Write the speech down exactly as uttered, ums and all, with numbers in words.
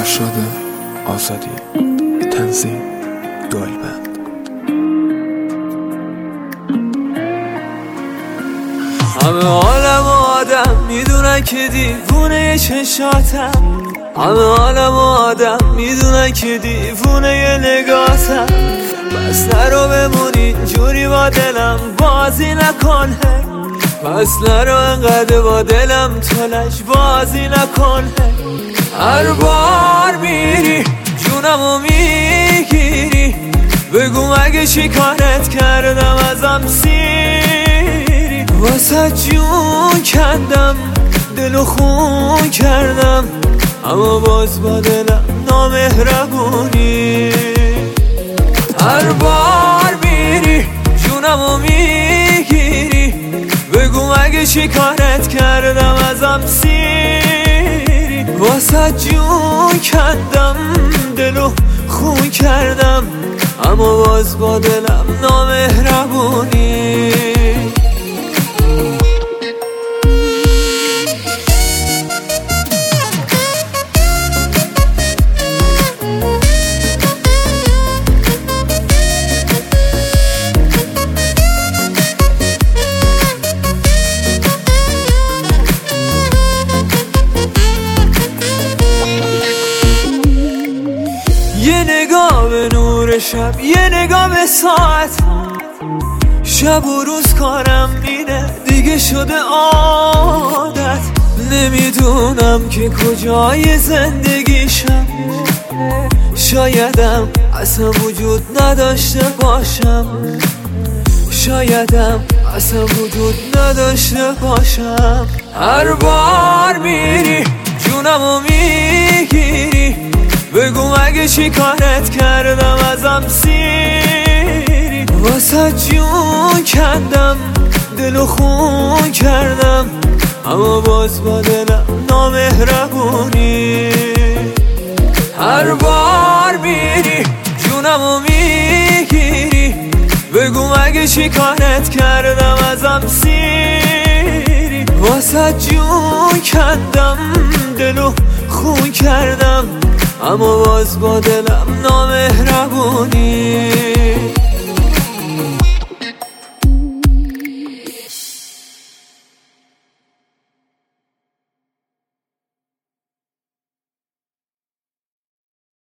فرشاد آزادی. تنظیم گلبند. همه عالم آدم میدونن که دیوونه چشاتم، همه عالم آدم میدونن که دیوونه نگاتم. بس نرو بمونی جوری با دلم بازی نکن، بس نرو انقدر با دلم تلش بازی نکن. هر بار میری جونمو میگیری، بگو مگه چی کارت کردم ازم سیری. واسه جون کندم دلو خون کردم، اما باز با دلم نامهربونی. هر بار میری جونمو میگیری، بگو مگه چی کارت کردم ازم سیری. واسه جون کندم دلو خون کردم، اما باز با دلم نامهربونی. یه نگاه به نور شب، یه نگاه به ساعت، شب و روز کارم اینه دیگه شده عادت. نمیدونم که کجای زندگیشم، شایدم اصلا وجود نداشته باشم، شایدم اصلا وجود نداشته باشم. هر بار میری جونمو میگیری، بگو مگه چی کارت کردم ازم سیری. واسه جون کندم دلو خون کردم، اما باز با دلم نامهربونی. هر بار میری جونمو میگیری، بگو مگه چی کارت کردم ازم سیری. واسه جون کندم دلو خون کردم، اما باز با دلم نامهربون.